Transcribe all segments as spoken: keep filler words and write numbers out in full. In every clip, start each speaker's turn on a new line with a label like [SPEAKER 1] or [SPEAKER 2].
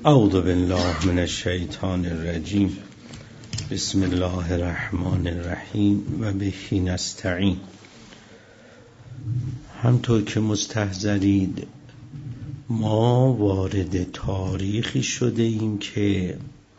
[SPEAKER 1] اعوذ بالله من الشیطان الرجیم. بسم الله الرحمن الرحیم و به نستعین. همطور که مستحضرید ما وارد تاریخی شده ایم که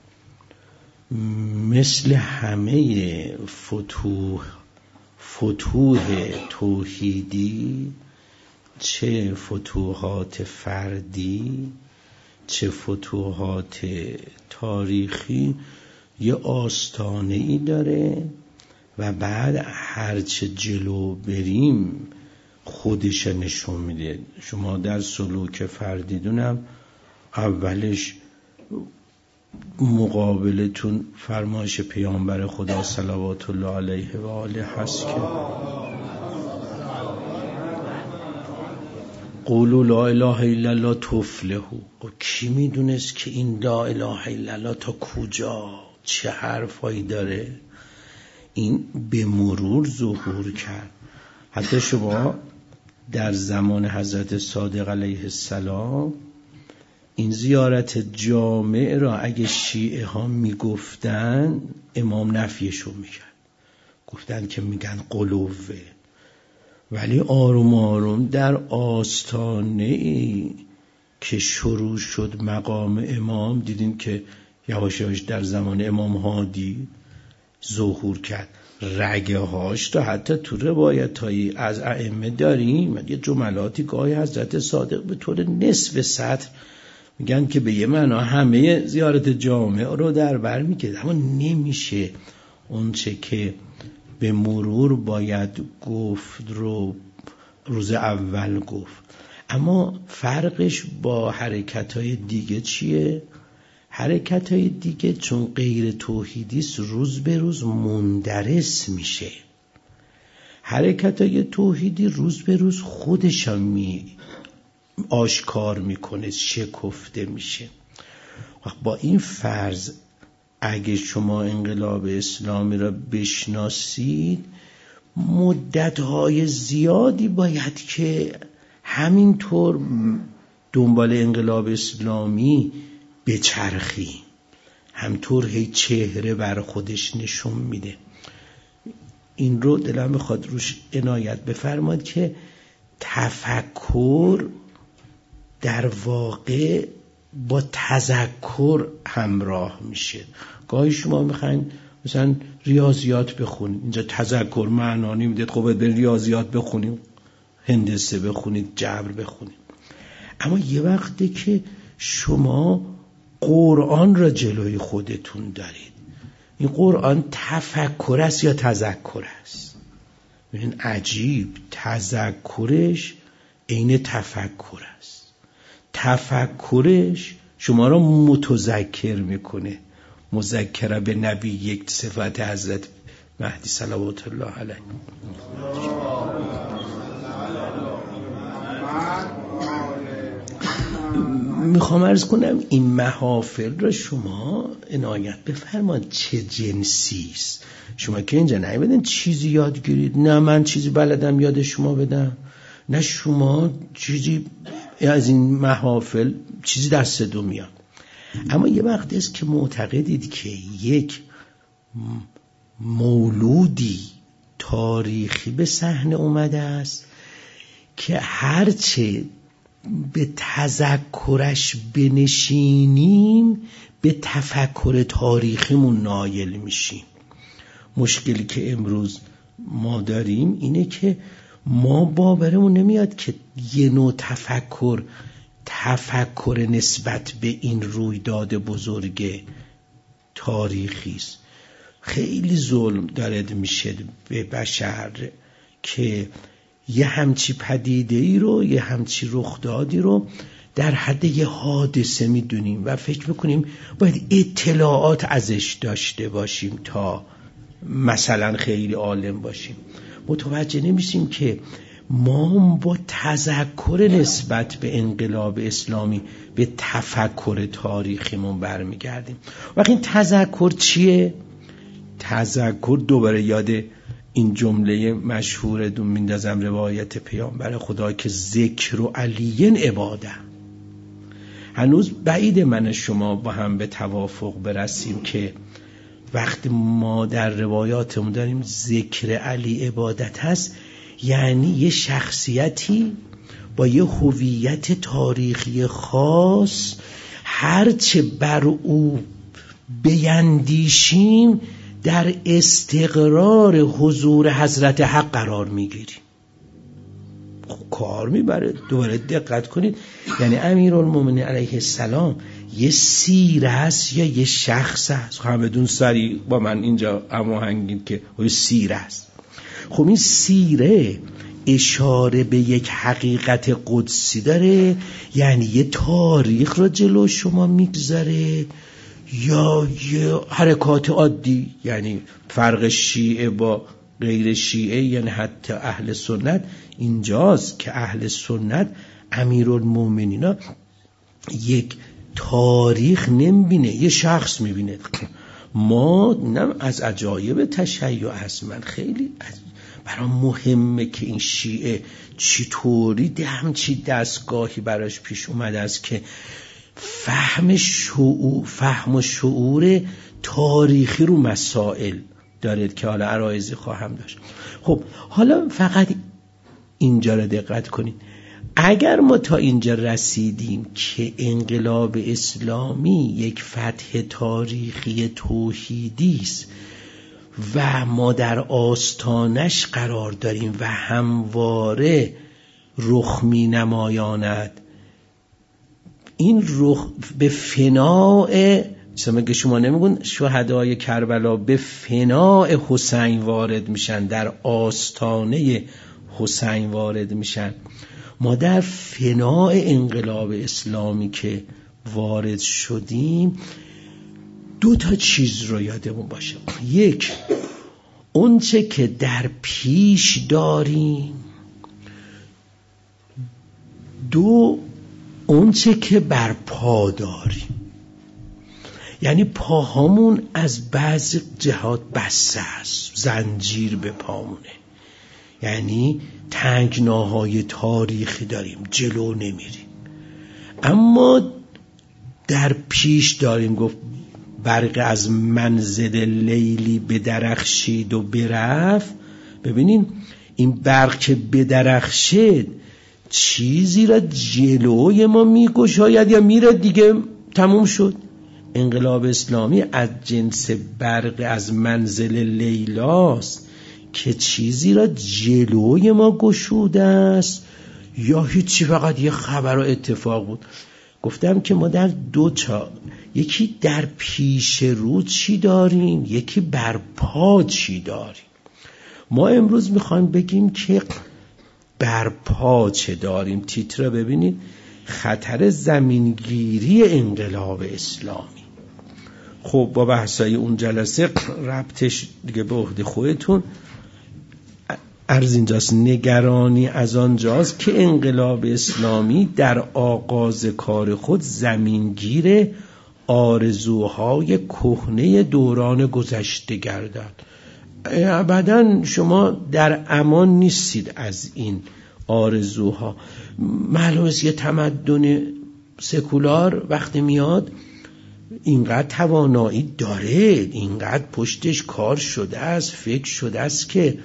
[SPEAKER 1] مثل همه فتوح فتوح توحیدی، چه فتوحات فردی چه فتوحات تاریخی، یه آستانه ای داره و بعد هرچه جلو بریم خودش نشون میده. شما در سلوک فردی دونم اولش مقابلتون فرمایش پیامبر خدا صلوات الله علیه و آله هست که قولوا لا اله الا الله تفلحوا. کی میدونست که این لا اله الا الله تا کجا چه حرفایی داره؟ این به مرور ظهور کرد. حتی شما در زمان حضرت صادق علیه السلام این زیارت جامع را اگه شیعه ها میگفتن امام نفیشو میکرد، گفتن که میگن قلوه. ولی آروم آروم در آستانه ای که شروع شد مقام امام دیدیم که یواش یواش در زمان امام هادی ظهور کرد. رگه هاش تا حتی تو روایت هایی از ائمه داریم. یه جملاتی گاهی حضرت صادق به طور نصف سطر میگن که به یه معنا همه زیارت جامع رو در بر میکرد، اما نمیشه اون چه که به مرور باید گفت رو روز اول گفت. اما فرقش با حرکت‌های دیگه چیه؟ حرکت‌های دیگه چون غیر توحیدی است روز به روز مندرس میشه. حرکت‌های توحیدی روز به روز خودش هم می آشکار میکنه، شکفته میشه. با این فرض اگه شما انقلاب اسلامی را بشناسید مدت‌های زیادی باید که همینطور دنبال انقلاب اسلامی بچرخی، همطور هی چهره بر خودش نشون میده. این رو دلم میخواد روش عنایت بفرماد که تفکر در واقع با تذکر همراه میشه. گاهی شما میخواین مثلا ریاضیات بخونید، اینجا تذکر معنا نمیده، خب باید برید ریاضیات بخونید، هندسه بخونید، جبر بخونید. اما یه وقتی که شما قرآن را جلوی خودتون دارید، این قرآن تفکر است یا تذکر است؟ ببین عجیب، تذکرش عین تفکر است، تفکرش شما را متذکر میکنه. مذکره به نبی یک صفت حضرت مهدی صلوات الله علیه. میخوام عرض کنم این محافل را شما عنایت بفرمایید چه جنسی است. شما که اینجا نمیدین چیزی یاد گیرید، نه من چیزی بلدم یاد شما بدم، نه شما چیزی از این محافل چیزی دست دو میاد. اما یه وقت است که معتقدید که یک مولودی تاریخی به صحنه اومده است که هرچه به تذکرش بنشینیم به تفکر تاریخیمون نایل میشیم. مشکلی که امروز ما داریم اینه که ما باورمون نمیاد که یه نوع تفکر تفکر نسبت به این رویداد بزرگ تاریخی است. خیلی ظلم دارد میشه به بشر که یه همچی پدیده ای رو، یه همچی رخدادی رو در حد یه حادثه میدونیم و فکر میکنیم باید اطلاعات ازش داشته باشیم تا مثلا خیلی عالم باشیم. متوجه نمیشیم که ما با تذکر نسبت به انقلاب اسلامی به تفکر تاریخیمون برمیگردیم. وقتی این تذکر چیه؟ تذکر دوباره یاد این جمله مشهور دون میندازم روایت پیامبر خدا که ذکر و علیین عباده. هنوز بعید من شما با هم به توافق برسیم که وقتی ما در روایاتمون داریم ذکر علی عبادت هست، یعنی یه شخصیتی با یه هویت تاریخی خاص هرچه بر او بیندیشیم در استقرار حضور حضرت حق قرار میگیریم. کار میبره. دوباره دقت کنید، یعنی امیرالمومنین علیه السلام یه سیره است یا یه شخص است؟ همدون سری با من اینجا هماهنگید که یه سیره است. خب این سیره اشاره به یک حقیقت قدسی داره، یعنی یه تاریخ رو جلو شما میگذاره، یا یه حرکات عادی، یعنی فرق شیعه با غیر شیعه، یعنی حتی اهل سنت اینجاست که اهل سنت امیرالمومنین یک تاریخ نمیبینه، یه شخص میبینه. ما نم از عجایب تشیع هست. من خیلی برام مهمه که این شیعه چطوری ده همچی دستگاهی براش پیش اومده است که فهم شعور فهم و شعور تاریخی رو مسائل دارد که حالا عرایضی خواهم داشت. خب حالا فقط اینجا رو دقت کنید. اگر ما تا اینجا رسیدیم که انقلاب اسلامی یک فتح تاریخی توحیدی است و ما در آستانش قرار داریم و همواره رخ می نمایاند، این رخ به فناء که شما نمیگون شهدای کربلا به فناء حسین وارد میشن، در آستانه حسین وارد میشن. ما در فناء انقلاب اسلامی که وارد شدیم دو تا چیز رو یادمون باشه. یک، اون چه که در پیش داریم، دو اون چه که بر پا داریم. یعنی پاهامون از بعض جهات بسته است، زنجیر به پامونه، یعنی تنگناهای تاریخی داریم، جلو نمیریم. اما در پیش داریم. گفت برق از منزل لیلی بدرخشید و برفت. ببینین این برق که بدرخشید چیزی را جلوی ما میگشاید یا میره دیگه تموم شد. انقلاب اسلامی از جنس برق از منزل لیلاست که چیزی را جلوی ما گشوده است یا هیچی، فقط یه خبر و اتفاق بود. گفتم که ما در دو تا، یکی در پیش رو چی داریم، یکی بر پا چی داریم. ما امروز میخوایم بگیم که بر پا چه داریم. تیتر ببینید، خطر زمینگیری انقلاب اسلامی. خب با بحثای اون جلسه ربطش دیگه به عهده خودتون. عرض اینجاست، نگرانی از آنجاست که انقلاب اسلامی در آغاز کار خود زمینگیر آرزوهای کهنه دوران گذشته گردد. ابداً شما در امان نیستید از این آرزوها. معلومه یه تمدن سکولار وقتی میاد اینقدر توانایی داره، اینقدر پشتش کار شده است، فکر شده است که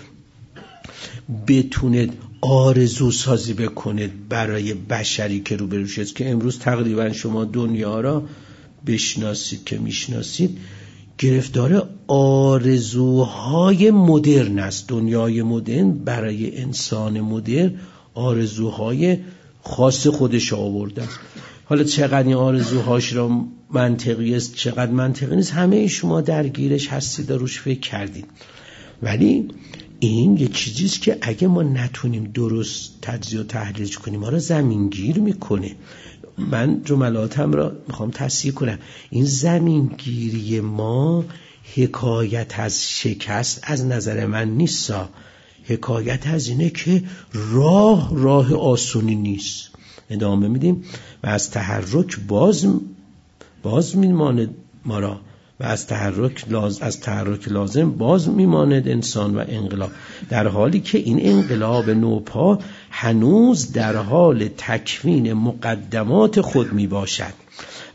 [SPEAKER 1] بتونه آرزو سازی بکنه برای بشری که روبروش است. که امروز تقریبا شما دنیا را بشناسید که میشناسید گرفتار آرزوهای مدرن است. دنیای مدرن برای انسان مدرن آرزوهای خاص خودش آورده است. حالا چقدر این آرزوهاش را منطقی است، چقدر منطقی نیست، همه شما درگیرش هستید و روش فکر کردید. ولی این یک چیزیست که اگه ما نتونیم درست تجزیه و تحلیل کنیم ما را زمینگیر میکنه. من جملاتم را میخوام تصحیح کنم. این زمینگیری ما حکایت از شکست از نظر من نیست، حکایت از اینه که راه راه آسونی نیست. ادامه میدیم و از تحرک باز باز میماند ما را و از تحرک لازم از تحرک لازم باز میماند انسان و انقلاب، در حالی که این انقلاب نوپا هنوز در حال تکوین مقدمات خود میباشد.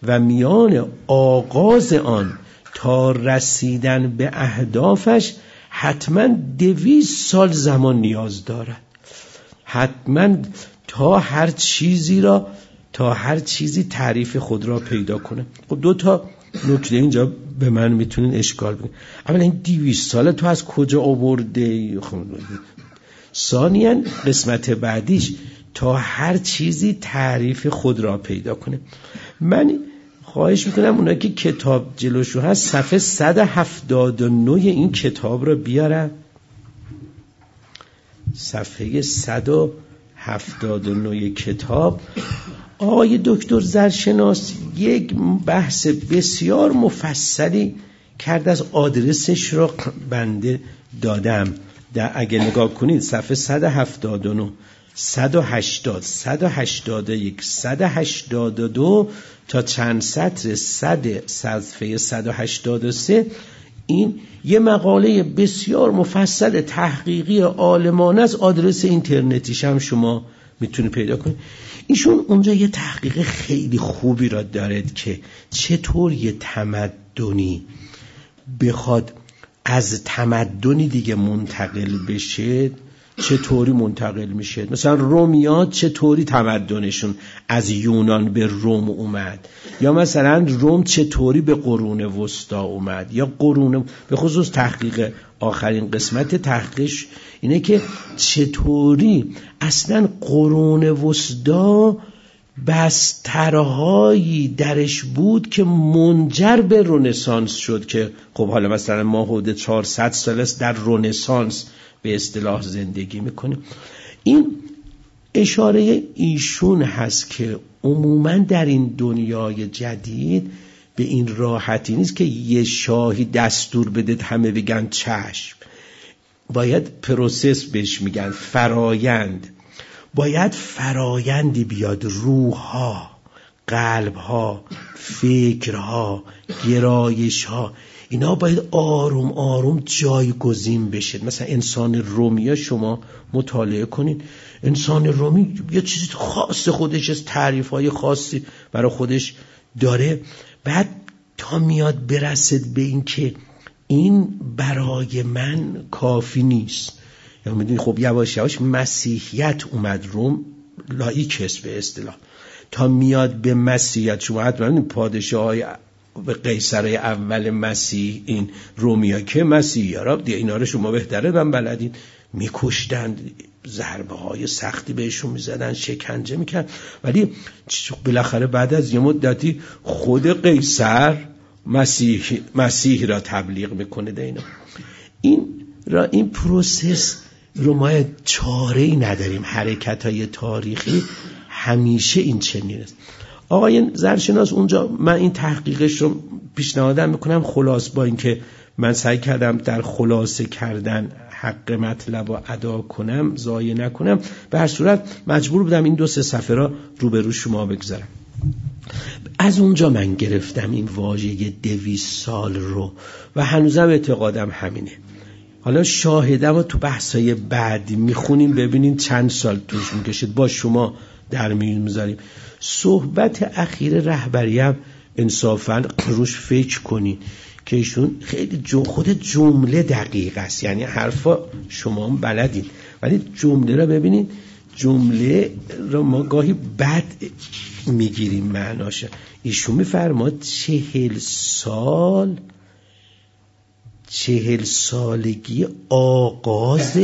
[SPEAKER 1] و میان آغاز آن تا رسیدن به اهدافش حتما دویست سال زمان نیاز دارد. حتما تا هر چیزی را تا هر چیزی تعریف خود را پیدا کنه. خب دو تا نکته اینجا به من میتونین اشکال بدین. اولا این دویست ساله تو از کجا آورده؟ ثانیاً قسمت بعدیش تا هر چیزی تعریف خود را پیدا کنه. من خواهش میکنم اونا که کتاب جلوشو هست صفحه صد و هفتاد و نه این کتاب را بیارن. صفحه صد و هفتاد و نه کتاب آقای دکتر زرشناس یک بحث بسیار مفصلی کرد. از آدرسش رو بنده دادم. در اگه نگاه کنید صفحه صد و هفتاد و نه، صد و هشتاد، صد و هشتاد و یک، صد و هشتاد و دو تا چند سطر صد صفحه صد و هشتاد و سه این یه مقاله بسیار مفصل تحقیقی عالمانه از آدرس اینترنتیش هم شما میتونید پیدا کنید. ایشون اونجا یه تحقیق خیلی خوبی را دارد که چطور یه تمدنی بخواد از تمدنی دیگه منتقل بشه چطوری منتقل میشه. مثلا رومیات چطوری تمدنشون از یونان به روم اومد، یا مثلا روم چطوری به قرون وسطا اومد، یا قرون به خصوص تحقیق آخرین قسمت تحقیقش اینه که چطوری اصلا قرون وسطا بسترهایی درش بود که منجر به رنسانس شد. که خب حالا مثلا ما حدود چهارصد سال است در رنسانس به اصطلاح زندگی میکنیم. این اشاره ایشون هست که عموما در این دنیای جدید به این راحتی نیست که یه شاهی دستور بده همه بگن چشم. باید پروسس بهش میگن، فرایند. باید فرایندی بیاد، روحها، قلبها، فکرها، گرایشها، اینا باید آروم آروم جایگزین بشه. مثلا انسان رومی شما مطالعه کنین، انسان رومی یه چیزی خاص خودش است، تعریف‌های خاصی برای خودش داره. بعد تا میاد برسد به این که این برای من کافی نیست، یا میدونی خب یواش یواش مسیحیت اومد، روم لایک است به اصطلاح. تا میاد به مسیحیت، شما حتما پادشاهای به قیصرای اول مسیح این رومیا که مسیحی ها دیگه اینا رو شما بهتره من بلدین، میکشتن، ضربه های سختی بهشون میزدن، شکنجه میکرد. ولی بالاخره بعد از یه مدتی خود قیصر مسیح مسیح را تبلیغ میکنه ده اینا. این را این پروسس رو ما چاره‌ای نداریم. حرکت های تاریخی همیشه این چنین است. آقای زرشناس اونجا من این تحقیقش رو پیشنهادم میکنم خلاص، با اینکه من سعی کردم در خلاصه کردن حق مطلب رو ادا کنم، ضایع نکنم، به هر صورت مجبور بودم این دو سه صفحه را روبرو شما بگذارم. از اونجا من گرفتم این واژه دویست سال رو و هنوزم اعتقادم همینه. حالا شاهدم رو تو بحثای بعدی میخونیم ببینین چند سال توش میکشید، با شما در میون میذاریم. صحبت اخیر رهبری هم انصافاً روش فکر کنین که ایشون خیلی جو خود جمله دقیق است، یعنی حرفا شما هم بلدین ولی جمله رو ببینین، جمله رو ما گاهی بد میگیریم معناشه. ایشون میفرماد چهل سال چهل سالگی آغاز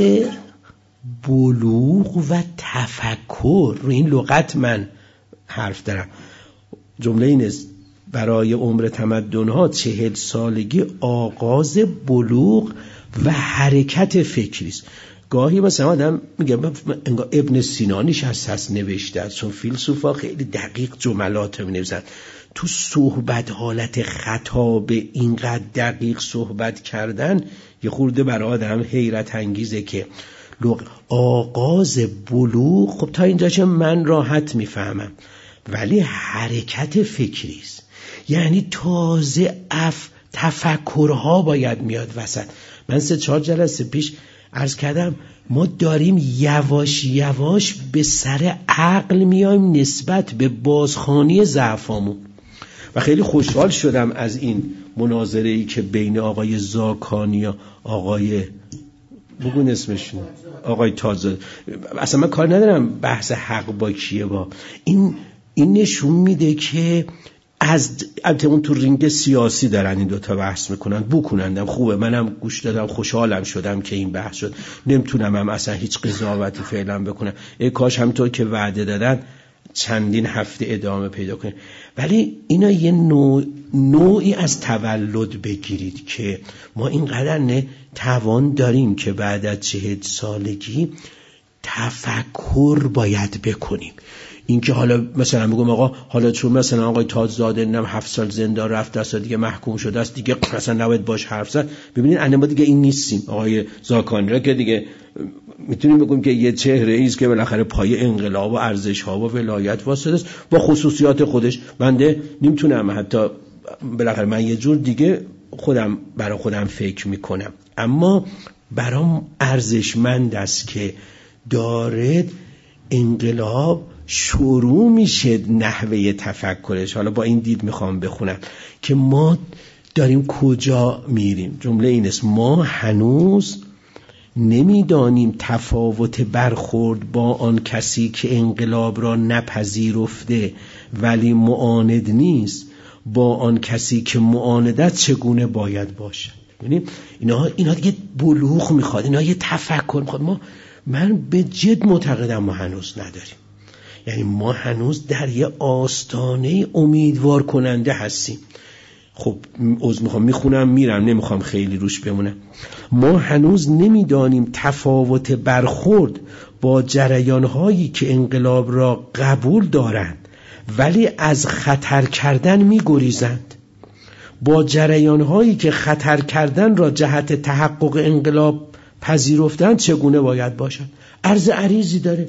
[SPEAKER 1] بلوغ و تفکر. رو این لغت من حرف دارم. جمله این است: برای عمر تمدن‌ها چهل سالگی آغاز بلوغ و حرکت فکری است. گاهی مثلا آدم میگه انگار ابن سینانیش هست هست نوشته، چون فیلسوفا خیلی دقیق جملات می‌نویسن. تو صحبت حالت خطاب اینقدر دقیق صحبت کردن یه خورده برای آدم حیرت انگیزه که آغاز بلوغ. خب تا اینجا چه من راحت میفهمم، ولی حرکت فکری است، یعنی تازه اف تفکرها باید میاد وسط. من سه چهار جلسه پیش عرض کردم ما داریم یواش یواش به سر عقل میایم نسبت به بازخوانی ضعفامون. و خیلی خوشحال شدم از این مناظره‌ای که بین آقای زاکانی و آقای بگون اسمشون آقای تازه، اصلا من کار ندارم بحث حق با کیه، با این این نشون میده که از البته اون تو رینگ سیاسی دارن این دوتا بحث میکنن، بکنندم خوبه، منم گوش دادم، خوشحالم شدم که این بحث شد. نمیتونم هم اصلا هیچ قضاوتی فعلا بکنم، ای کاش همینطور که وعده دادن چندین هفته ادامه پیدا کنه. ولی اینا یه نوع نوعی از تولد بگیرید که ما اینقدر نه توان داریم که بعد از چهل سالگی تفکر باید بکنیم. این که حالا مثلا بگم آقا حالا چون مثلا آقای تاج‌زاده نم هفت سال زندان رفت دست دیگه محکوم شده است دیگه مثلا نباید باش حرف زد. ببینید انا ما دیگه این نیستیم. آقای زاکانی را که دیگه میتونیم بگیم که یه چهره ایست که بالاخره پای انقلاب و ارزش ها و ولایت واسطه است با خصوصیات خودش. بنده نمیتونم حتی بالاخره من یه جور دیگه خودم برای خودم فکر میکنم، اما برام ارزشمند است که داره انقلاب شروع میشه نحوه تفکرش. حالا با این دید میخوام بخونم که ما داریم کجا میریم. جمله این است: ما هنوز نمیدانیم تفاوت برخورد با آن کسی که انقلاب را نپذیرفته ولی معاند نیست با آن کسی که معاندت چگونه باید باشد. یعنی اینا اینا دیگه بلوغ میخواد، اینا یه تفکر میخواد. ما من به جد معتقدم ما هنوز نداریم، یعنی ما هنوز در یه آستانه امیدوار کننده هستیم. خب عذر میخوام میخونم میرم، نمیخوام خیلی روش بمونم. ما هنوز نمیدانیم تفاوت برخورد با جریانهایی که انقلاب را قبول دارند ولی از خطر کردن میگریزند با جریانهایی که خطر کردن را جهت تحقق انقلاب پذیرفتن چگونه باید باشد. عرض عریضی داره.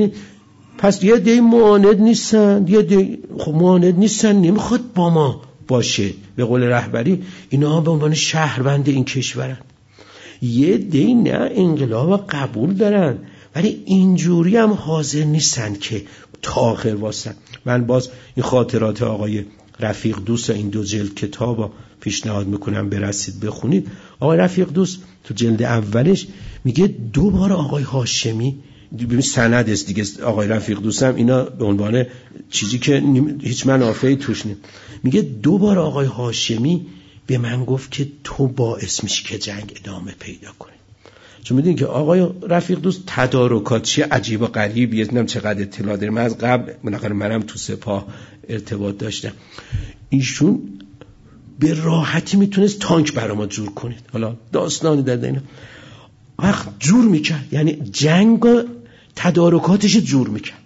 [SPEAKER 1] پس یه دی معاند نیستن، یه دی خب معاند نیستن، نمیخواد با ما باشه. به قول رهبری اینا به عنوان شهروند این کشورن. یه دی نه انقلاب قبول دارن ولی اینجوری هم حاضر نیستن که تا آخر واسن. من باز این خاطرات آقای رفیق دوست این دو جلد کتابا پیشنهاد میکنم برسید بخونید. آقای رفیق دوست تو جلد اولش میگه دو بار آقای هاشمی، ببین سند است دیگه، آقای رفیق دوستم اینا به عنوان چیزی که هیچ منافعی توش نیست، میگه دو بار آقای هاشمی به من گفت که تو باعث میشی که جنگ ادامه پیدا کنه. چون میدونی که آقای رفیق دوست تدارکات چیه عجیب و غریبیه، نمیدونم چقدر اطلاع داره. من از قبل بالاخره منم تو سپاه ارتباط داشتم. ایشون به راحتی میتونست تانک برای ما جور کنه. حالا داستانی در اینا وقت جور میکرد، یعنی جنگ و تدارکاتش جور میکرد.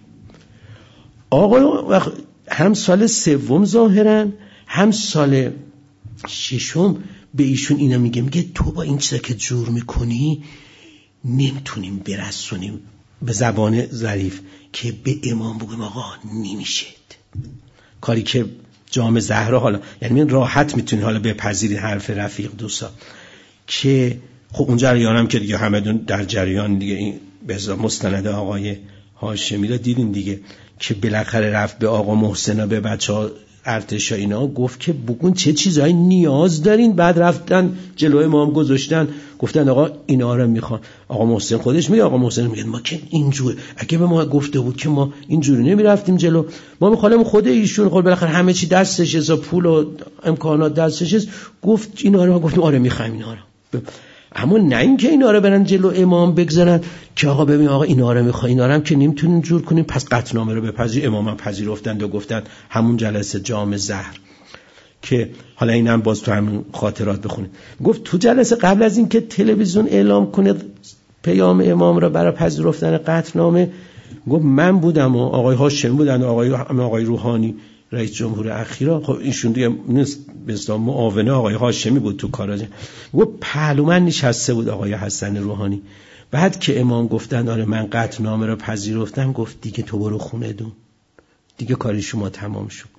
[SPEAKER 1] آقا هم سال سوم ظاهرا هم سال ششم به ایشون اینا میگه میگه تو با این چیزا که جور میکنی نمیتونیم برسونیم به زبان ظریف که به امام بگیم آقا نمیشه. کاری که جام زهرا، حالا یعنی من راحت میتونی حالا بپذیرید حرف رفیق دوستا که خب اون جریانم که دیگه همه در جریان دیگه، این به مستند آقای هاشمی رو دیدین دیگه که بالاخره رفت به آقا محسن و به بچه‌ها ارتشا اینا گفت که بگون چه چیزایی نیاز دارین. بعد رفتن جلوی امام گذاشتن گفتن آقا اینا رو میخوان. آقا محسن خودش میگه، آقا محسن میگه ما که اینجور اگه به ما گفته بود که ما اینجوری نمیرفتیم جلو، ما میخوایم خود ایشون خود بالاخره همه چی دستش از پول و امکانات دستش است، گفت اینا رو، گفتیم آره میخوایم اینا رو. اما نه اینکه اینا رو برن جلو امام بگذارن که آقا ببین آقا اینا رو میخوای، اینا رو هم که نمیتونیم جور کنیم پس قطعنامه رو بپذیر. امام هم پذیرفتند و گفتن همون جلسه جام زهر که حالا اینم باز تو همین خاطرات بخونید. گفت تو جلسه قبل از این که تلویزیون اعلام کنه پیام امام را برای پذیرفتن قطعنامه، گفت من بودم و آقای هاشمی بودن و آقای آقای روحانی رئیس جمهور اخیرا. خب ایشون دیگه به اصطلاح معاون آقای هاشمی بود تو کاراج. گفت پهلومن نشسته بود آقای حسن روحانی. بعد که امام گفتن آره من قطعنامه رو پذیرفتم، گفت دیگه تو برو خونه دون، دیگه کاری شما تمام شد.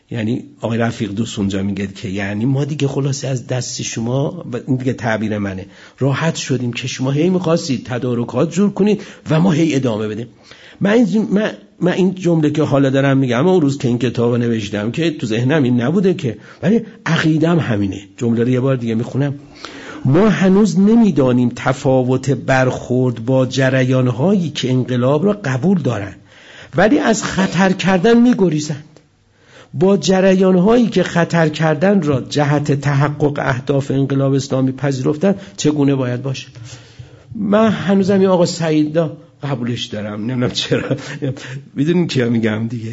[SPEAKER 1] یعنی آقای رفیق دوست اونجا میگه که یعنی ما دیگه خلاصه از دست شما، این دیگه تعبیر منه، راحت شدیم که شما هی میخواستید تدارکات جور کنید و ما هی ادامه بدیم. من این, من, من این جمله که حالا دارم میگم اون روز که این کتاب رو نوشتم که تو ذهنم این نبوده که، ولی عقیدم همینه. جمله رو یه بار دیگه میخونم. ما هنوز نمیدانیم تفاوت برخورد با جریانهایی که انقلاب را قبول دارند ولی از خطر کردن میگریزند. با جریانهایی که خطر کردن را جهت تحقق اهداف انقلاب اسلامی پذیرفتن چگونه باید باشه؟ من هنوزم این آقا سعید قبولش دارم، نمیدونم چرا. میدونین کیا میگم دیگه؟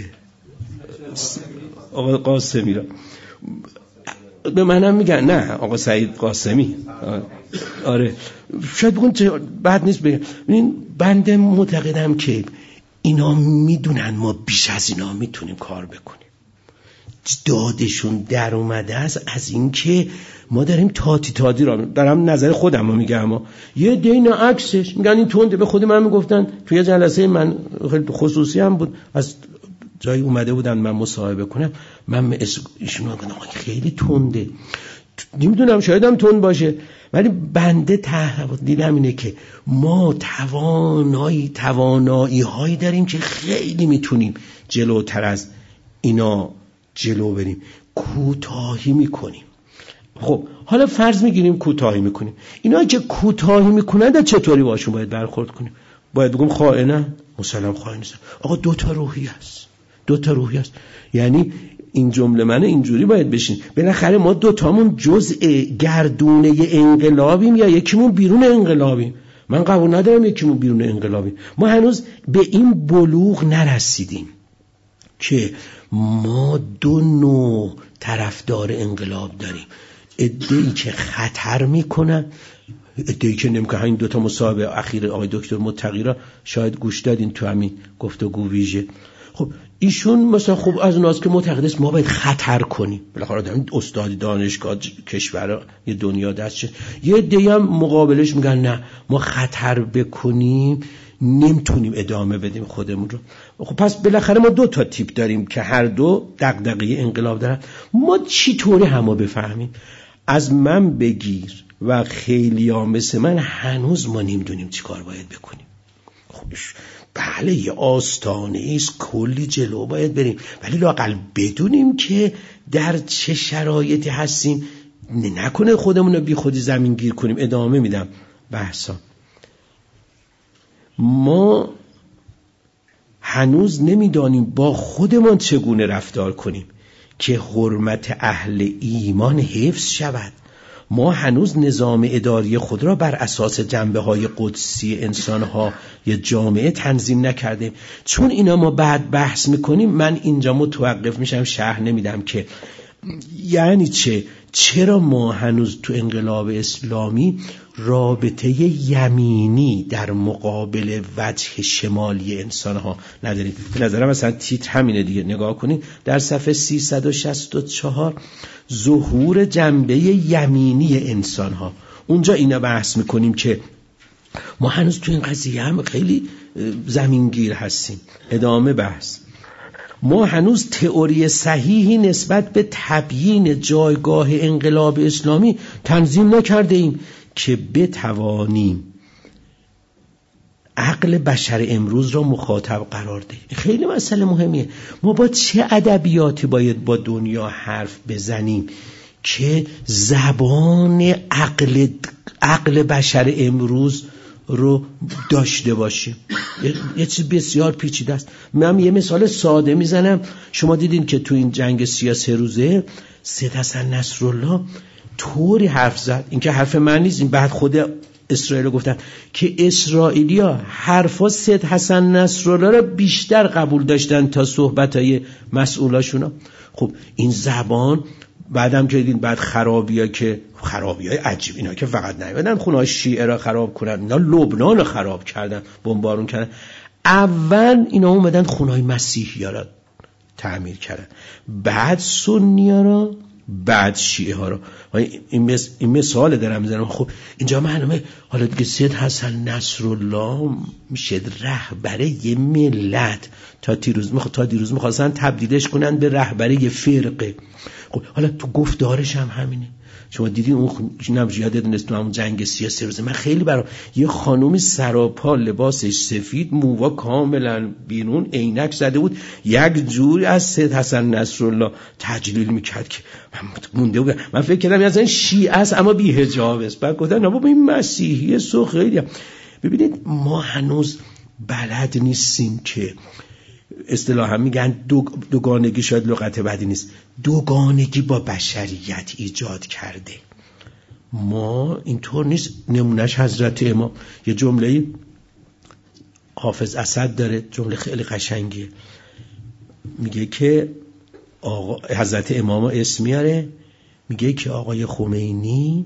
[SPEAKER 1] آقا قاسمی را به منم میگن نه آقا سعید قاسمی. آره شاید بگون بد نیست بگم. ببین بنده معتقدم که اینا میدونن ما بیش از اینا میتونیم کار بکنیم. دادشون در اومده است از این که ما داریم تاتی تادی را دارم نظر خودم رو میگم، اما یه دین عکسش میگن این تونده. به خود من میگفتن توی جلسه من خیلی خصوصی هم بود، از جایی اومده بودن من مصاحبه کنم، من ایشون رو گفتم خیلی تونده. نمیدونم شاید هم تند باشه، ولی بنده دیدم اینه که ما توانایی توانایی هایی داریم که خیلی میتونیم جلوتر از اینا جلو بریم. کوتاهی میکنیم. خب حالا فرض میگیریم کوتاهی میکنیم. اینا که کوتاهی میکنند چطوری باشون باید برخورد کنیم؟ باید بگم خائنه؟ مسلم خائن نیست. آقا دو تا روحی است. دو تا روحی است. یعنی این جمله من اینجوری باید بشین. بالاخره ما دو تامون جزء گردونه انقلابیم یا یکیمون بیرون انقلابیم. من قبول ندارم یکیمون بیرون انقلابیم. ما هنوز به این بلوغ نرسیدیم که ما دو نوع طرفدار انقلاب داریم. عده‌ای که خطر میکنن، عده‌ای که نمیکنن. همین دوتا مصاحبه اخیر آقای دکتر متقی را شاید گوش دادین تو همین گفتگو ویژه. خب ایشون مثلا خب از اوناست که معتقد است ما باید خطر کنیم. بالاخره آدم استاد دانشگاه کشور یه دنیا دستشه. یه عده‌ای هم مقابلش میگن نه ما خطر بکنیم نمیتونیم ادامه بدیم خودمون رو. خب پس بالاخره ما دو تا تیپ داریم که هر دو دغدغه انقلاب دارن. ما چی طوری همو بفهمیم؟ از من بگیر و خیلی ها مثل من هنوز ما نمیدونیم چی کار باید بکنیم. خودش بله یه آستانه ایست، کلی جلو باید بریم، ولی لااقل بدونیم که در چه شرایطی هستیم، نکنه خودمون رو بی خودی زمین گیر کنیم. ادامه میدم بحثا. ما هنوز نمیدانیم با خودمان چگونه رفتار کنیم که حرمت اهل ایمان حفظ شود. ما هنوز نظام اداری خود را بر اساس جنبه‌های قدسی انسان‌ها یا جامعه تنظیم نکردیم. چون اینا ما بعد بحث میکنیم، من اینجا متوقف میشم، شرح نمیدم که یعنی چه، چرا ما هنوز تو انقلاب اسلامی رابطه یمینی در مقابل وجه شمالی انسان‌ها نداریم. به نظرم مثلا تیتر همینه دیگه، نگاه کنید در صفحه سیصد و شصت و چهار ظهور جنبه یمینی انسان‌ها، اونجا اینا بحث میکنیم که ما هنوز تو این قضیه هم خیلی زمینگیر هستیم. ادامه بحث. ما هنوز تئوری صحیحی نسبت به تبیین جایگاه انقلاب اسلامی تنظیم نکرده ایم که بتوانیم عقل بشر امروز را مخاطب قرار دهیم. خیلی مسئله مهمیه. ما با چه ادبیاتی باید با دنیا حرف بزنیم که زبان عقل عقل بشر امروز رو داشته باشیم؟ یه چیز بسیار پیچیده است. من یه مثال ساده میزنم. شما دیدین که تو این جنگ سیاسی روزه سید حسن نصرالله طوری حرف زد، این که حرف من نیست، این بعد خود اسرائیل گفتن که اسرائیلیا حرفا سید حسن نصرالله را بیشتر قبول داشتن تا صحبتای مسئولاشونا. خب این زبان بعدم که دیدین بعد خرابی‌ها که خرابی‌های عجیب، اینا که فقط نیومدن خونه‌های شیعه را خراب کنن، اینا لبنان را خراب کردن، بمبارون کردن. اول اینا اومدن خونه‌های مسیحی‌ها را تعمیر کردن، بعد سنی‌ها را، بعد شیعه ها را. این, مس... این مثال دارم میزنم. خب اینجا معلومه حالا دیگه سید حسن نصرالله میشه رهبر یه ملت تا دیروز میخوا... تا دیروز میخواستن تبدیلش کنن به رهبری فرقه. خب حالا تو گفتارش هم همینه. شما دیدین اون نمیشه یادت نیست تو همون جنگ سیاسی روزه من خیلی برام یه خانومی سراپا لباسش سفید مووا کاملا بیرون عینک زده بود یک جوری از سید حسن نصرالله تجلیل میکرد که من مونده بودم. من فکر کردم مثلا شیعه است اما بی حجاب است. بعد گفتن نه بابا این مسیحیه سو خیلی. ببینید ما هنوز بلد نیستیم که اصطلاحا میگن دو دوگانگی شاید لغت بدی نیست، دوگانگی با بشریت ایجاد کرده. ما اینطور نیست. نمونهش حضرت امام یه جمله حافظ اسد داره، جمله خیلی قشنگیه، میگه که آقا حضرت امام اسم میاره، میگه که آقای خمینی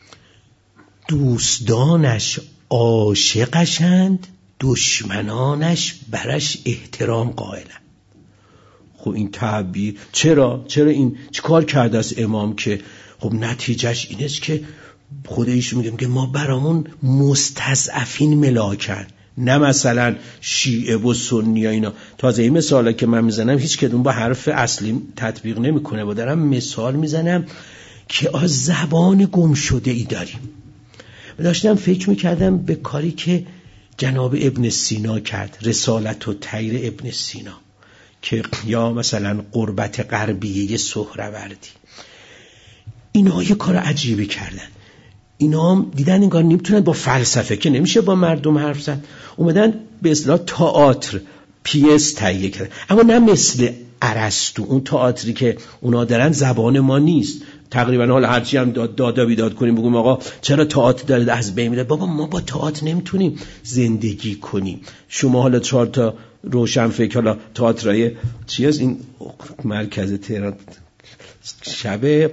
[SPEAKER 1] دوستانش عاشقشند، دشمنانش برش احترام قائلن. خب این تعبیر چرا چرا این چیکار کرده از امام که خب نتیجهش این است که خودش میگه که ما برامون مستضعفین ملاکن، نه مثلا شیعه و سنی ها اینا. تازه این مثالا که من میزنم هیچ کدوم با حرف اصلی تطبیق نمیکنه، با دارم مثال میزنم که از زبان گم شده ای داریم. داشتم فکر میکردم به کاری که جناب ابن سینا کرد، رسالت و طیر ابن سینا، که یا مثلا قربت غربیه سهروردی. اینا یه کار عجیبی کردن. اینا هم دیدن انگار نمیتونن با فلسفه که نمیشه با مردم حرف زد، اومدن به اصطلاح تئاتر پیس تهیه کردن، اما نه مثل ارسطو. اون تئاتری که اونا دارن زبان ما نیست. تقریبا حالا هرچی هم داد دادا بیداد کنیم بگیم آقا چرا تئاتر داره از بین میره، بابا ما با تئاتر نمیتونیم زندگی کنیم. شما حالا چهار تا روشن فکر، حالا تئاترای چی است این مرکز تهران، شب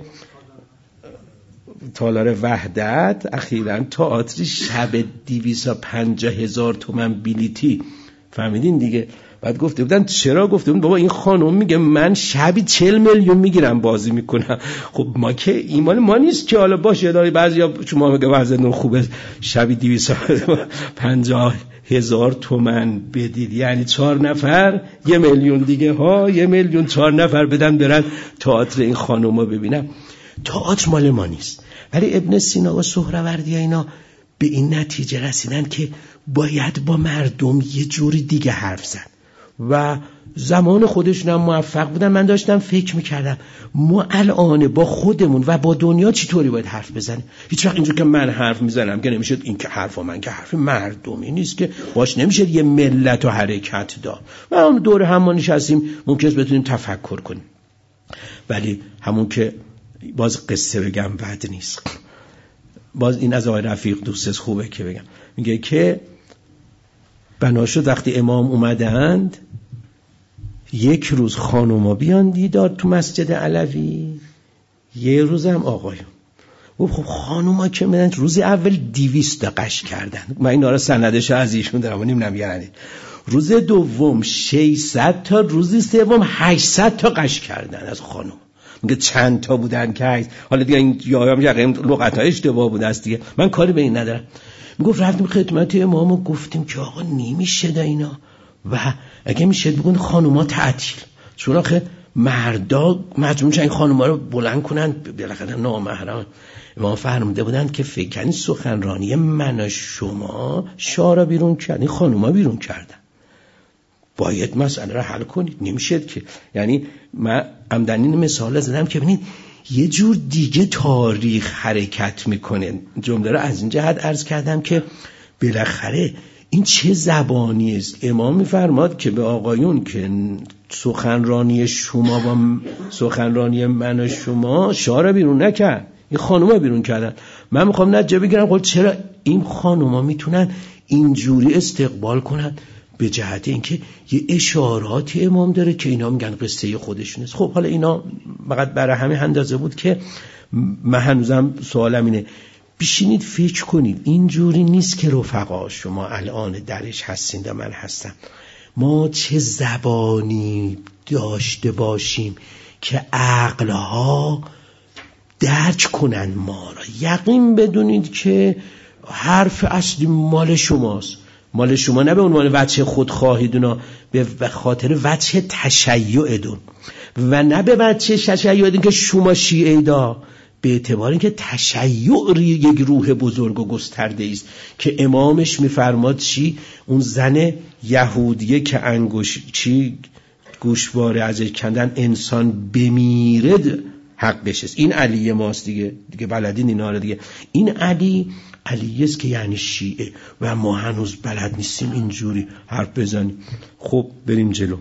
[SPEAKER 1] تالار وحدت اخیراً تئاتر شب دویست و پنجاه هزار تومان بلیتی، فهمیدین دیگه. بعد گفته بودن چرا؟ گفته بودن بابا این خانم میگه من شبی چهل میلیون میگیرم بازی میکنم. خب ما که ایمان ما نیست که حالا باشه داری بعضیا شما میگه وضعتون خوبه شبی دویست و پنجاه هزار تومان بدید، یعنی چهار نفر یه میلیون دیگه ها یه میلیون چهار نفر بدن برن تئاتر این خانوما ببینم. تئاتر مال ما نیست. ولی ابن سینا و سهروردی اینا به این نتیجه رسیدن که باید با مردم یه جوری دیگه حرف زد و زمان خودشون هم موفق بودن. من داشتم فکر میکردم ما الان با خودمون و با دنیا چطوری باید حرف بزنیم. هیچ وقت اینجور که من حرف میزنم که نمیشه این که حرف من که حرف مردمی نیست که باش نمیشه یه ملت و حرکت داد و هم دور هم ما نشستیم ممکنه بتونیم تفکر کنیم. ولی همون که باز قصه بگم بد نیست، باز این از آقای رفیق دوست خوبه که بگم، میگه که بنا شد وقتی امام اومدند یک روز خانوما بیان دیدار تو مسجد علوی، یه روز هم آقایون. خب خانوما که میدن روز اول دیویست قش کردن، من این آره سندش از ایشون دارم و نیم نمیگرنی. روز دوم ششصد تا، روز سوم هشتصد تا قش کردن از خانوم. میگه چند تا بودن که حالا دیگه این یایم یقین لغت‌های اشتباه بوده است دیگه، من کاری به این ندارم. میگفت رفتیم خدمت امام و گفتیم که آقا نمیشه دا اینا و اگه میشه بگون خانوما تعطیل، چون آخه مردا مجبور شدن خانوما رو بلند کنن بالاخره نامحرم. امام فرموده بودن که فکر کنید سخنرانی من و شما شارا بیرون کردن، خانوما بیرون کردن، باید مسئله رو حل کنید. نمیشه که، یعنی من عمدن این مثال زدم که ببینید یه جور دیگه تاریخ حرکت میکنه. جمله رو از این جهت عرض کردم که بالاخره این چه زبانی است. امام میفرماد که به آقایون که سخنرانی شما با سخنرانی من و شما شارع بیرون نکرد، این خانوما بیرون کردن. من میخوام نتیجه بگیرم خب چرا این خانوما میتونن اینجوری استقبال کنن، به جهت اینکه یه اشاراتی امام داره که اینا میگن قصه خودشونه. خب حالا اینا فقط برای همه اندازه بود که من هنوزم سوالم اینه بشینید فکر کنید. اینجوری نیست که رفقا شما الان درش هستین و من هستم، ما چه زبانی داشته باشیم که عقلها درک کنن ما را. یقین بدونید که حرف اصلی مال شماست مال شما نه به عنوان وجه خودخواهیدون، به خاطر وجه تشیعدون و نه به وجه تشیعدون که شما شیعه دا، به اعتبار اینکه تشیع یک روح بزرگ و گسترده است که امامش میفرماد چی؟ اون زن یهودیه که انگوش چی گوشواره ازش کندن انسان بمیرد حقش است. این علی ماست دیگه، دیگه بلدین اینا رو دیگه. این علی علی است که یعنی شیعه و ما هنوز بلد نیستیم اینجوری حرف بزنیم. خب بریم جلو.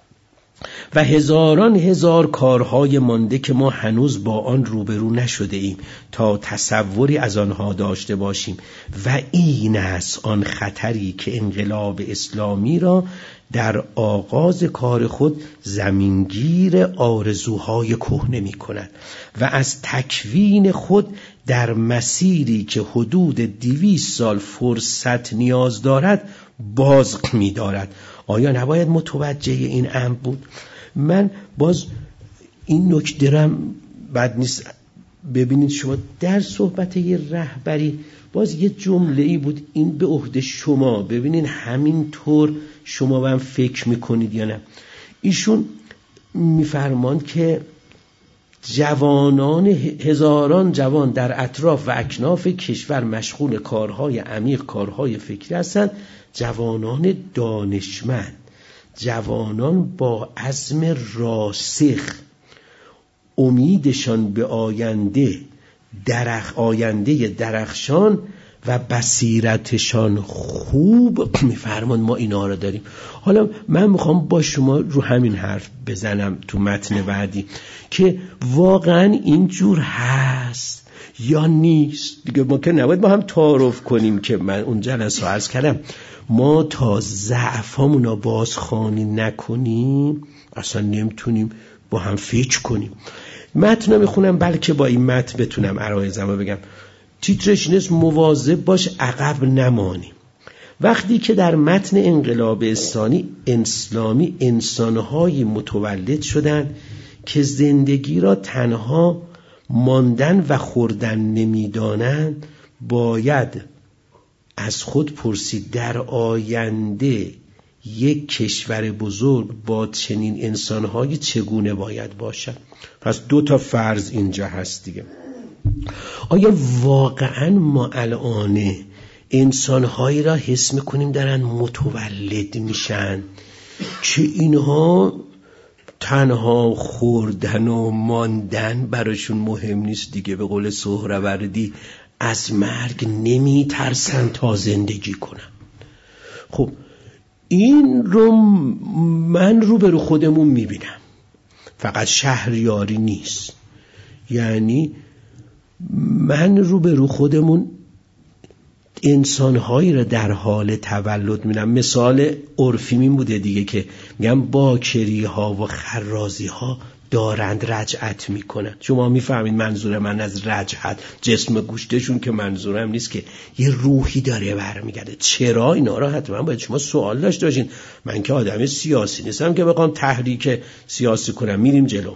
[SPEAKER 1] و هزاران هزار کارهای مانده که ما هنوز با آن روبرو نشده ایم تا تصوری از آنها داشته باشیم و این است آن خطری که انقلاب اسلامی را در آغاز کار خود زمینگیر آرزوهای کهنه می کند و از تکوین خود در مسیری که حدود دویست سال فرصت نیاز دارد باز می دارد. آیا نباید متوجه این امر بود؟ من باز این نکته درم بد نیست. ببینید شما در صحبت یه رهبری باز یه جمله ای بود، این به عهده شما، ببینید همینطور شما هم فکر میکنید یا نه. ایشون میفرمان که جوانان هزاران جوان در اطراف و اکناف کشور مشغول کارهای عمیق، کارهای فکری هستند. جوانان دانشمند، جوانان با عزم راسخ، امیدشان به آینده درخ آینده درخشان و بصیرتشان خوب، میفرمان ما اینا رو داریم. حالا من میخوام با شما رو همین حرف بزنم تو متن بعدی که واقعا اینجور هست یا نیست. دیگه ما که نباید با هم تعارف کنیم که من اون جلسه عرض کردم ما تا ضعفامون رو بازخوانی نکنیم اصلا نمیتونیم با هم فکر کنیم. متن رو میخونم بلکه با این متن بتونم عرایزم رو بگم. تیترش نیست مواظب باش عقب نمانی. وقتی که در متن انقلاب اسلامی اسلامی انسان‌های متولد شدند که زندگی را تنها ماندن و خوردن نمی‌دانند، باید از خود پرسید در آینده یک کشور بزرگ با چنین انسان‌های چگونه باید باشد. پس دو تا فرض اینجا هست دیگه. آیا واقعا ما الان انسان‌هایی را حس می‌کنیم دارن متولد میشن که اینها تنها خوردن و ماندن براشون مهم نیست دیگه؟ به قول سهروردی از مرگ نمی ترسن تا زندگی کنن. خب این رو من رو به رو خودمون میبینم، فقط شهریاری نیست. یعنی من رو به رو خودمون انسانهایی را در حال تولد میبینم. مثال عرفی این بوده دیگه که میگم باکری ها و خرازی ها دارند رجعت میکنن. شما میفهمید منظور من از رجعت جسم گوشتشون که منظورم نیست که یه روحی داره برمیگرده. چرا اینا را حتما باید شما سوال داشته باشین. من که آدم سیاسی نیستم که بخوام تحریک سیاسی کنم. میریم جلو.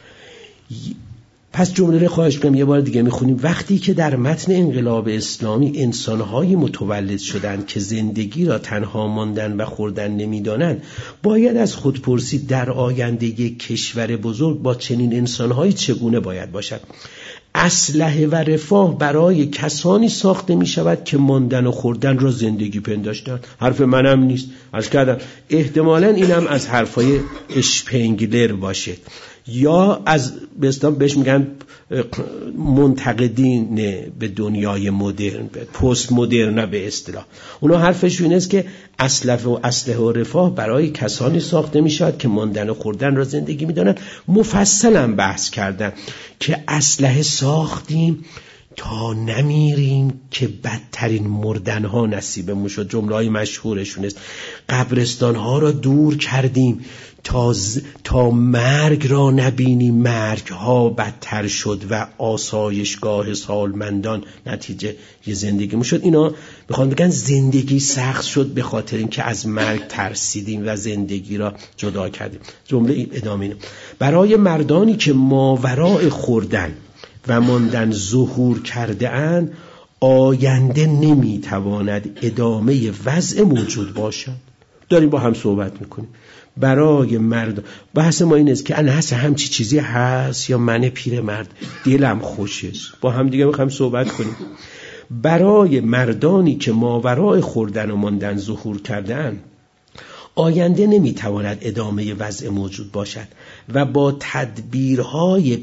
[SPEAKER 1] پس جمله رو خواهش کنم یه بار دیگه میخونیم. وقتی که در متن انقلاب اسلامی انسان‌های متولد شدند که زندگی را تنها ماندن و خوردن نمی‌دانند، باید از خود پرسید در آینده یک کشور بزرگ با چنین انسان‌هایی چگونه باید باشد. اسلحه و رفاه برای کسانی ساخته می شود که ماندن و خوردن را زندگی پنداشتند. حرف منم نیست. عرض کردم احتمالاً اینم از حرفای اشپنگلر باشه یا از به اصطلاح بهش میگن منتقدین به دنیای مدرن، پست مدرن به اصطلاح. اونا حرفشون اینه که اسلحه و اسلحه و رفاه برای کسانی ساخته می شود که ماندن و خوردن را زندگی می دانند. مفصلا بحث کردن که اسلحه ساختیم تا نمیریم که بدترین مردن ها نصیبمون شد. جمله های مشهورشون است. قبرستان ها را دور کردیم تا, ز... تا مرگ را نبینیم، مرگ ها بدتر شد و آسایشگاه سالمندان نتیجه یه زندگی مون شد. اینا میخوان بگن زندگی سخت شد به خاطر اینکه از مرگ ترسیدیم و زندگی را جدا کردیم. جمله ادامه اینه. برای مردانی که ماوراء خوردن و ماندن ظهور کرده اند، آینده نمیتواند ادامه وضع موجود باشد. داریم با هم صحبت میکنیم. برای مرد بحث ما این است که انا هست همچی چیزی هست یا من پیرمرد دلم خوشه. با هم دیگه میخوایم صحبت کنیم. برای مردانی که ماورای خوردن و ماندن ظهور کردن، آینده نمیتواند ادامه وضع موجود باشد و با تدبیرهای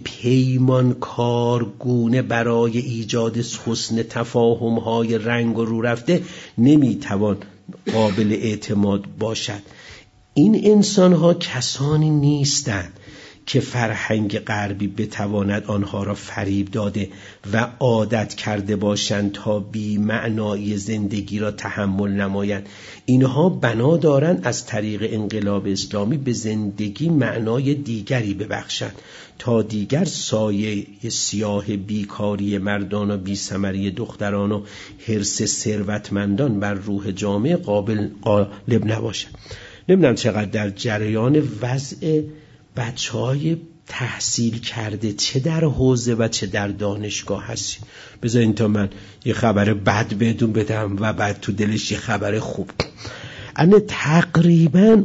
[SPEAKER 1] پیمانکارگونه برای ایجاد حسن تفاهمهای رنگ و رو رفته نمیتوان قابل اعتماد باشد. این انسانها کسانی نیستند که فرهنگ غربی بتواند آنها را فریب داده و عادت کرده باشند تا بی معنایی زندگی را تحمل نمایند. اینها بنا دارند از طریق انقلاب اسلامی به زندگی معنای دیگری ببخشند تا دیگر سایه سیاه بیکاری مردان و بی‌ثمری دختران و حرص ثروتمندان بر روح جامعه قابل غالب نباشد. نمیدونم چقدر در جریان وضع بچهای تحصیل کرده چه در حوزه و چه در دانشگاه هستی. بذارین تا من یه خبر بد بهتون بدم و بعد تو دلش یه خبر خوب. انه تقریبا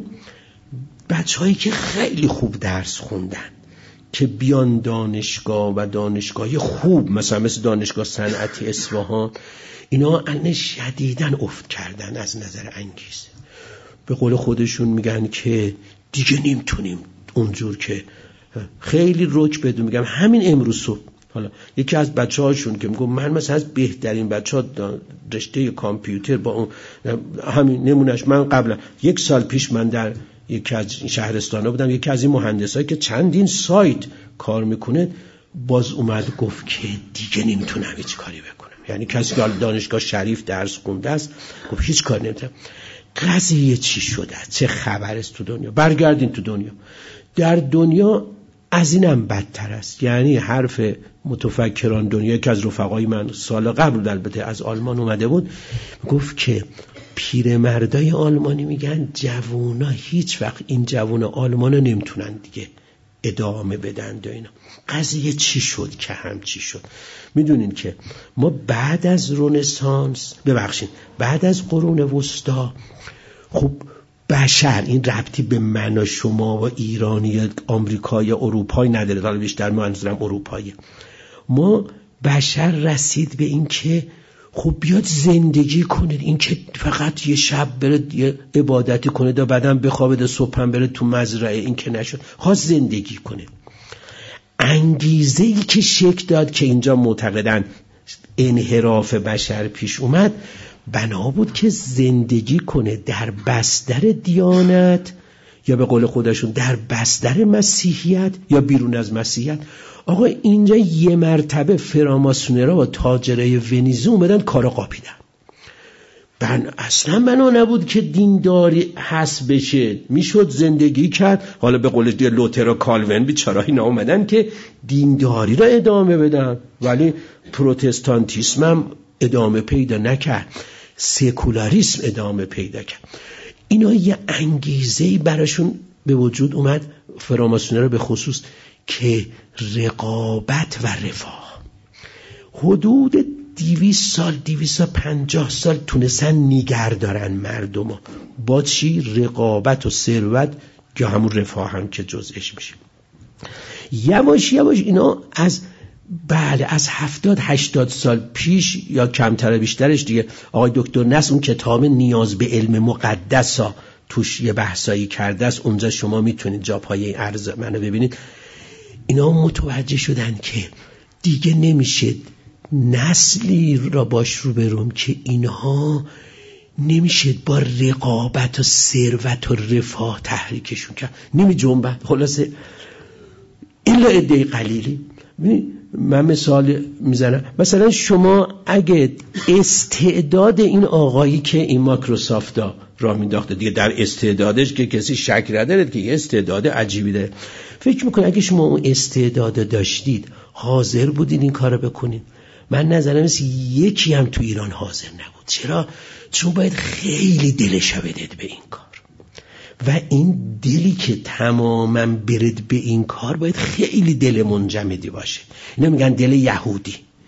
[SPEAKER 1] بچهایی که خیلی خوب درس خوندن که بیان دانشگاه و دانشگاهی خوب مثلا مثل دانشگاه صنعتی اصفهان، اینا انه شدیدن افت کردن از نظر انگیزه. به قول خودشون میگن که دیگه نمیتونیم اونجور که خیلی رک بدون. میگم همین امروز صبح حالا یکی از بچه‌هاشون که میگم من مثلا از بهترین بچه‌ها رشته کامپیوتر با اون همین نمونهش، من قبلا یک سال پیش من در یکی از شهرستان‌ها بودم، یکی از این مهندسایی که چندین سایت کار میکنه باز اومد گفت که دیگه نمیتونم هیچ کاری بکنم. یعنی کسی که دانشگاه شریف درس خونده است گفت هیچ کاری نمیتونم. قضیه چی شده؟ چه خبر است تو دنیا؟ برگردین تو دنیا. در دنیا از اینم بدتر است. یعنی حرف متفکران دنیا که از رفقای من سال قبل البته از آلمان اومده بود گفت که پیرمردای آلمانی میگن جوونا هیچ وقت این جوونا آلمانا نمیتونن دیگه ادامه بدن و اینا. قضیه چی شد که هم چی شد؟ میدونین که ما بعد از رنسانس ببخشید بعد از قرون وسطا خب بشر، این ربطی به من و شما و ایرانی آمریکایی اروپایی نداره، حالا بیشتر منظورم اروپایی، ما بشر رسید به این که خب بیاد زندگی کنه، این که فقط یه شب بره یه عبادتی کنه دا بعدم بخوابه دا صبح هم بره تو مزرعه، این که نشد، خواست زندگی کنه. انگیزه‌ای که شکل داد که اینجا معتقدن انحراف بشر پیش اومد بنا بود که زندگی کنه در بستر دیانت یا به قول خودشون در بستر مسیحیت یا بیرون از مسیحیت. آقا اینجا یه مرتبه فراماسونرها و تاجرای ونیزی اومدن کارا قاپیدن. بن اصلا بنا نبود که دینداری حس بشه، میشد زندگی کرد. حالا به قول دیگه لوتر و کالوین بیچاره اینا اومدن که دینداری را ادامه بدن، ولی پروتستانتیسم هم ادامه پیدا نکرد، سکولاریسم ادامه پیدا کرد. اینا یه انگیزه‌ای براشون به وجود اومد، فراماسونرها به خصوص، که رقابت و رفاه. حدود دویست سال دویست و پنجاه سال تونستن نگه دارن مردم با چی؟ رقابت و ثروت یا همون رفاه هم که جزءش میشه. یواش یواش اینا از بله از هفتاد هشتاد سال پیش یا کمتر بیشترش دیگه، آقای دکتر نصر اون کتاب نیاز به علم مقدس ها توش یه بحثایی کرده است، اونجا شما میتونید جا پایه عرض منو ببینید. اینا متوجه شدن که دیگه نمیشه نسلی را باش رو بروم که اینها نمیشه با رقابت و ثروت و رفاه تحریکشون کرد، نمی جنبن. خلاصه الا عده قلیلی. من مثال میزنم، مثلا شما اگه استعداد این آقایی که این مایکروسافت را مینداخته دیگه، در استعدادش که کسی شک نداره که یه استعداد عجیبی داره، فکر میکنه اگه شما اون استعداد داشتید حاضر بودید این کارو بکنید؟ من نظرم است یکی هم تو ایران حاضر نبود. چرا؟ چون باید خیلی دلش بدید به این کار، و این دلی که تماما برد به این کار باید خیلی دل منجمدی باشه. اینا میگن دل یهودی،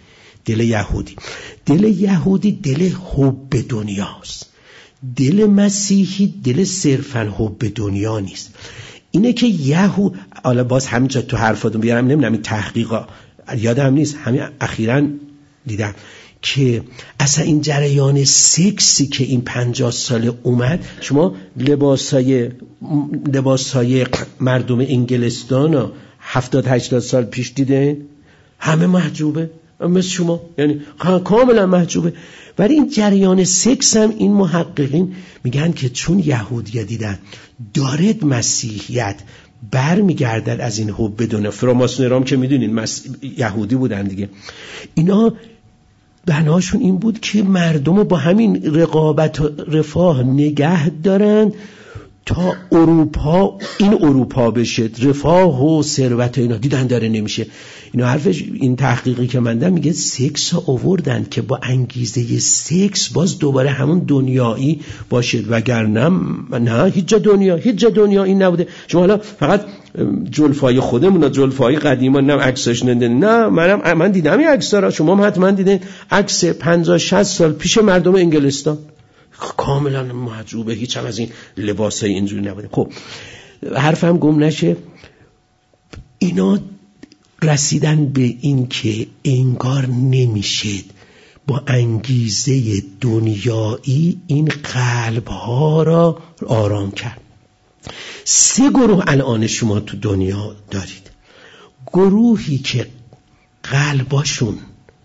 [SPEAKER 1] دل یهودی. دل یهودی دل حب دنیاست. دل مسیحی دل صرفاً حب دنیا نیست. اینه که یهود، حالا باز همینجا تو حرفاتون بیارم، نمیدونم این تحقیقا یادم نیست، همین اخیراً دیدم که اصلا این جریان سکسی که این پنجاه سال اومد، شما لباسای لباسای مردم انگلستان هفتاد هشتاد سال پیش دیدین؟ همه محجوبه مثل شما، یعنی کاملا محجوبه. ولی این جریان سکس هم این محققین میگن که چون یهودی‌ها دیدن دارد مسیحیت بر میگردد از این حب دنیا، فراماسونرام که میدونین مس... یهودی بودن دیگه، اینا بناشون این بود که مردم رو با همین رقابت و رفاه نگه دارن تا اروپا این اروپا بشه، رفاه و ثروت اینا دیدن داره نمیشه. اینا حرفش، این تحقیقی که من دارم میگه سکس ها آوردن که با انگیزه سکس باز دوباره همون دنیایی باشه، وگرنه نه هیچ جا دنیا هیچ جا دنیا این نبوده. شما حالا فقط جلفای خودمون، جلفای قدیما نه عکساش نده، نه منم من دیدم این عکسا را، شما هم حتما دیدین، عکس پنجاه شصت سال پیش مردم انگلستان کاملا محجوبه، هیچ هم از این لباسای اینجوری نبوده. خب حرفم گم نشه، اینا رسیدن به این که انگار نمیشه با انگیزه دنیایی این قلبها را آرام کرد. سه گروه الان شما تو دنیا دارید. گروهی که قلباشون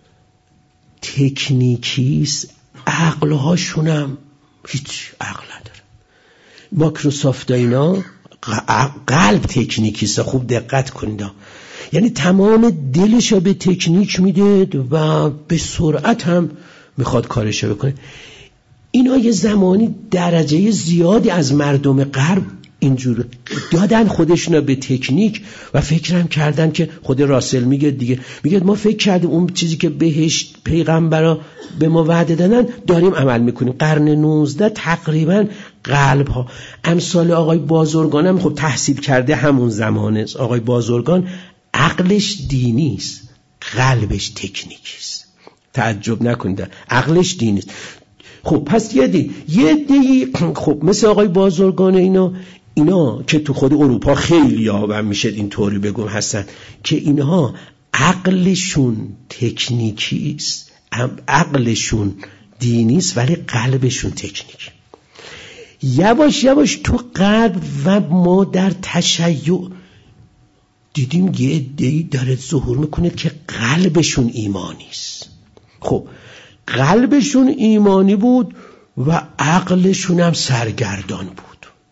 [SPEAKER 1] تکنیکیست، عقلهاشونم هیچ عقل نداره. مایکروسافت اینا قلب تکنیکیست، خوب دقت کنید، یعنی تمام دلشو به تکنیک میده و به سرعت هم میخواد کارشو بکنه. اینا یه زمانی درجه زیادی از مردم غرب اینجور دادن خودشون به تکنیک و فکرم کردن که خود راسل میگه دیگه، میگه ما فکر کردیم اون چیزی که بهشت پیغمبرا به ما وعده دادن داریم عمل میکنیم. قرن نوزده تقریبا قلب ها امثال آقای بازرگان هم خب تحصیل کرده همون زمانه. آقای بازرگان عقلش دینی است، قلبش تکنیکی است. تعجب نکنید، عقلش دینی است. خب پس یه دی یه دی خب مثل آقای بازرگان اینا اینا که تو خود اروپا خیلی یابم میشه اینطوری بگم هستن که اینها عقلشون تکنیکی است، عقلشون دینی است ولی قلبشون تکنیکی. یواش یواش تو قلب و ما در تشیع دیدیم یه عده‌ای داره ظهور میکنه که قلبشون ایمانی است. خب قلبشون ایمانی بود و عقلشون هم سرگردان بود.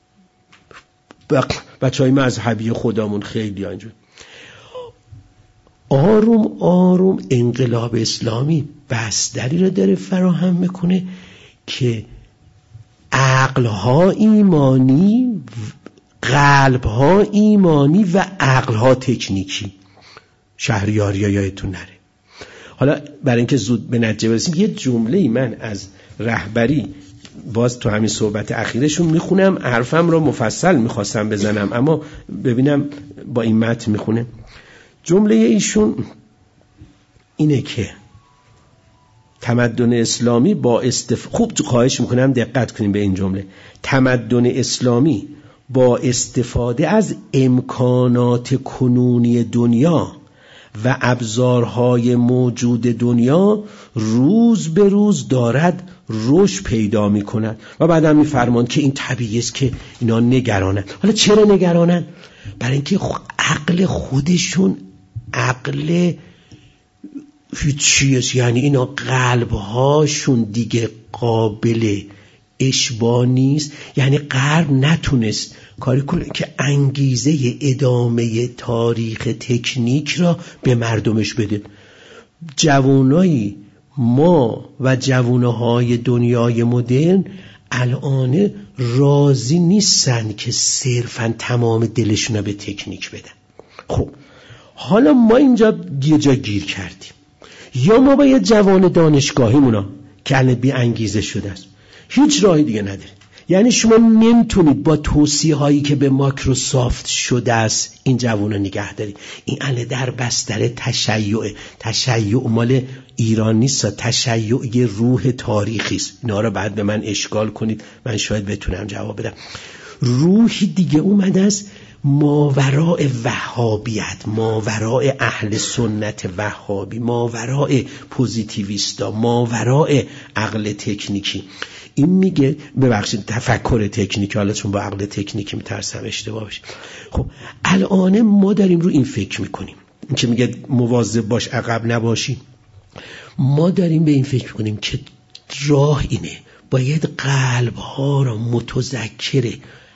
[SPEAKER 1] بچه های مذهبی خودمون خیلی اینجور. آروم آروم انقلاب اسلامی بستری رو داره فراهم میکنه که عقلها ایمانی، قلبها ایمانی و عقلها تکنیکی. شهریاری ها یادتون نره. حالا برای اینکه زود به نتیجه برسیم یه جمله من از رهبری باز تو همین صحبت اخیرشون میخونم، حرفم رو مفصل میخواستم بزنم اما ببینم با این متن میخونه. جمله ایشون اینه که تمدن اسلامی با استف... خوب خواهش میکنم دقت کنیم به این جمله. تمدن اسلامی با استفاده از امکانات کنونی دنیا و ابزارهای موجود دنیا روز به روز دارد رشد پیدا می کند. و بعد هم می فرمان که این طبیعی است که اینا نگرانن. حالا چرا نگرانن؟ برای اینکه عقل خودشون عقل هیچیست، یعنی اینا قلبهاشون دیگه قابل اشباع نیست، یعنی قلب نتونست کاری کنه که انگیزه ادامه تاریخ تکنیک را به مردمش بده. جوانایی ما و جوانهای دنیای مدرن الان راضی نیستن که صرفا تمام دلشون رو به تکنیک بدن. خب حالا ما اینجا یه جا گیر کردیم، یا ما باید جوان دانشگاهیمونا که الان بی انگیزه شده است، هیچ راهی دیگه نداره، یعنی شما نمیتونید با توصیه هایی که به مایکروسافت شده است این جوان رو نگه دارید. این اله در بستر تشیع، تشیع مال ایران نیست، تشیع یه روح تاریخی است. اینا رو بعد به من اشکال کنید، من شاید بتونم جواب بدم. روحی دیگه اومده است ماوراء وهابیت، ماوراء اهل سنت وهابی، ماوراء پوزیتیویستا، ماوراء عقل تکنیکی. این میگه ببخشید تفکر تکنیکی، حالا چون با عقل تکنیکی میترسم اشتباه بشه. خب الان ما داریم رو این فکر میکنیم، این که میگه مواظب باش عقب نباشی، ما داریم به این فکر میکنیم که راه اینه، باید قلب ها را متذکر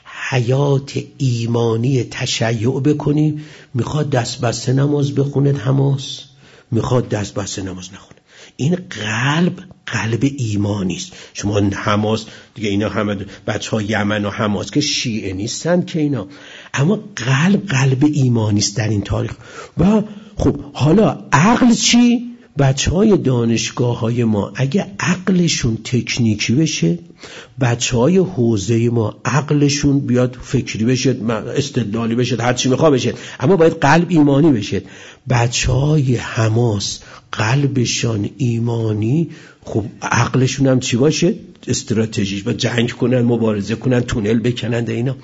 [SPEAKER 1] حیات ایمانی تشیع بکنیم. میخواد دست بسته نماز بخونه حماس، میخواد دست بسته نماز نخونه. این قلب قلب ایمانی است. شما حماس دیگه، اینا همه بچه ها یمن و حماس که شیعه نیستن که اینا، اما قلب قلب ایمانی است در این تاریخ. و خب حالا عقل چی؟ بچه های دانشگاه های ما اگه عقلشون تکنیکی بشه، بچه های حوزه ما عقلشون بیاد فکری بشه، استدلالی بشه، هر چی میخوا بشه، اما باید قلب ایمانی بشه. بچه های حماس قلبشان ایمانی، خب عقلشون هم چی باشه؟ استراتژیش، با جنگ کنن، مبارزه کنن، تونل بکنن. اینا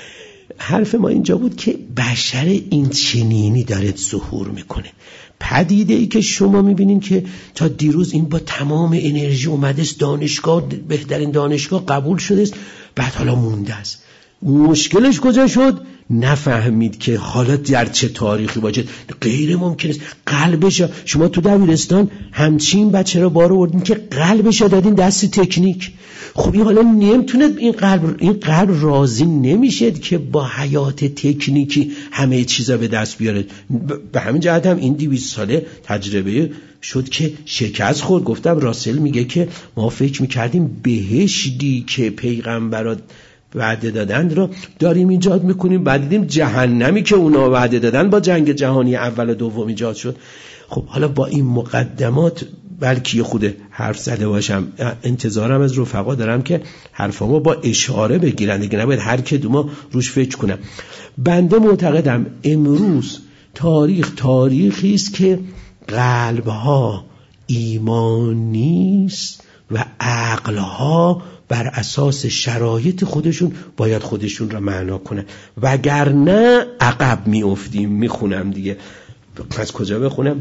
[SPEAKER 1] حرف ما اینجا بود که بشر این چنینی داره ظهور میکنه. پدیده ای که شما میبینین که تا دیروز این با تمام انرژی اومده است دانشگاه، بهترین دانشگاه قبول شده است، بعد حالا مونده است. مشکلش کجا شد؟ نفهمید که حالا در چه تاریخی باشه. غیر ممکن است قلبش، شما تو دبیرستان همچین بچه رو بار آوردین که قلبش دادین دست تکنیک. خب این حالا نمیتونه، این قلب این قلب راضی نمیشه که با حیات تکنیکی همه چیزا به دست بیاره. به همین جهت هم این دویست ساله تجربه شد که شکست خورد. گفتم راسل میگه که ما فکر میکردیم بهشتی که پیغمبرات وعده دادن رو داریم ایجاد میکنیم، بعد دیدیم جهنمی که اونا وعده دادن با جنگ جهانی اول و دوم ایجاد شد. خب حالا با این مقدمات بلکه خود حرف زده باشم، انتظارم از رفقا دارم که حرفامو با اشاره بگیرن دیگه، نباید هر که دوما روش فکر کنم. بنده معتقدم امروز تاریخ تاریخی است که قلبها ایمانی است و عقلها بر اساس شرایط خودشون باید خودشون را معنا کنن، وگرنه عقب میافتیم. میخونم دیگه، از کجا بخونم؟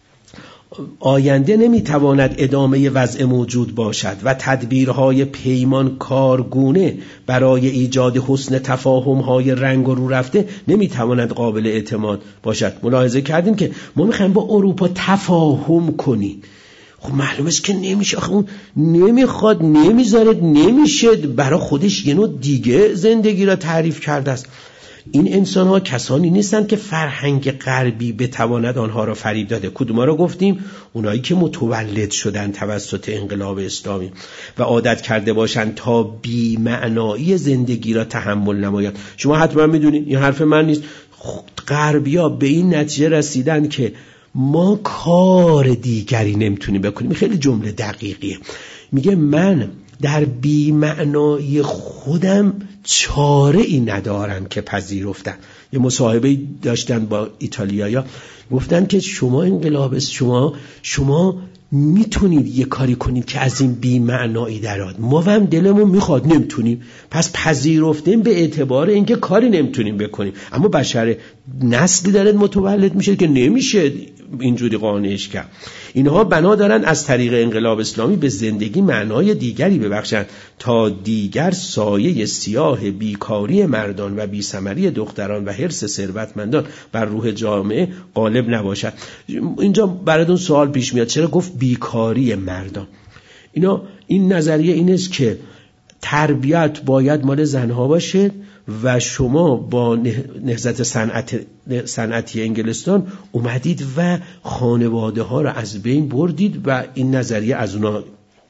[SPEAKER 1] آینده نمیتواند ادامه وضع موجود باشد و تدبیرهای پیمان کارگونه برای ایجاد حسن تفاهمهای رنگ و رو رفته نمیتواند قابل اعتماد باشد. ملاحظه کردیم که ما میخوایم با اروپا تفاهم کنیم، خب معلومه است که نمیشه. آخه اون نمیخواد، نمیذاره، نمیشه، برای خودش یه نوع دیگه زندگی را تعریف کرده است. این انسان ها کسانی نیستند که فرهنگ غربی بتواند آنها را فریب داده. کدوما را گفتیم؟ اونایی که متولد شدن توسط انقلاب اسلامی و عادت کرده باشند تا بی معنایی زندگی را تحمل نمایند. شما حتما میدونید، این حرف من نیست، غربیا به این نتیجه رسیدن که ما کار دیگری نمیتونیم بکنیم. خیلی جمله دقیقیه. میگه من در بی‌معنایی خودم چاره ای ندارم که پذیرفتن. یه مصاحبه داشتن با ایتالیایی‌ها، گفتن که شما انقلاب است، شما شما میتونید یه کاری کنید که از این بی‌معنایی درآد. ما هم دلمون میخواد نمیتونیم، پس پذیرفتیم به اعتبار اینکه کاری نمیتونیم بکنیم. اما بشر نسلی داره متولد میشه که نمیشه اینجوری قانعش کرد. اینها بنا دارن از طریق انقلاب اسلامی به زندگی معنای دیگری ببخشند تا دیگر سایه سیاه بیکاری مردان و بی‌ثمری دختران و حرص ثروتمندان بر روح جامعه غالب نباشد. اینجا براتون سوال پیش میاد، چرا گفت بیکاری مردان؟ اینا این نظریه این است که تربیت باید مال زنها باشه و شما با نهضت صنعت صنعتی انگلستان اومدید و خانواده ها را از بین بردید و این نظریه از اونا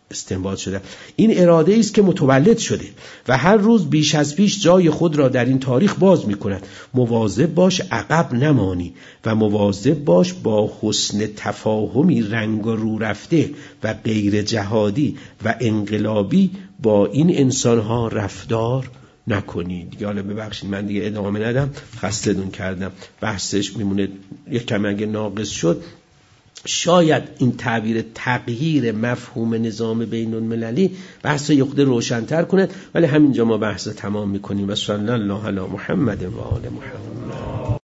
[SPEAKER 1] استنباط شده. این اراده است که متولد شده و هر روز بیش از پیش جای خود را در این تاریخ باز می کند. مواظب باش عقب نمانی و مواظب باش با حسن تفاهمی رنگ و رو رفته و غیر جهادی و انقلابی با این انسانها رفتار نکنی. دیگه حالا ببخشید من دیگه ادامه ندم، خسته‌تون کردم. بحثش میمونه یک کم اگه ناقص شد شاید این تعبیر تغییر مفهوم نظام بین المللی بحث یه خورده روشن‌تر کنه، ولی همینجا ما بحث تمام میکنیم و صلی الله علی محمد و آل محمد.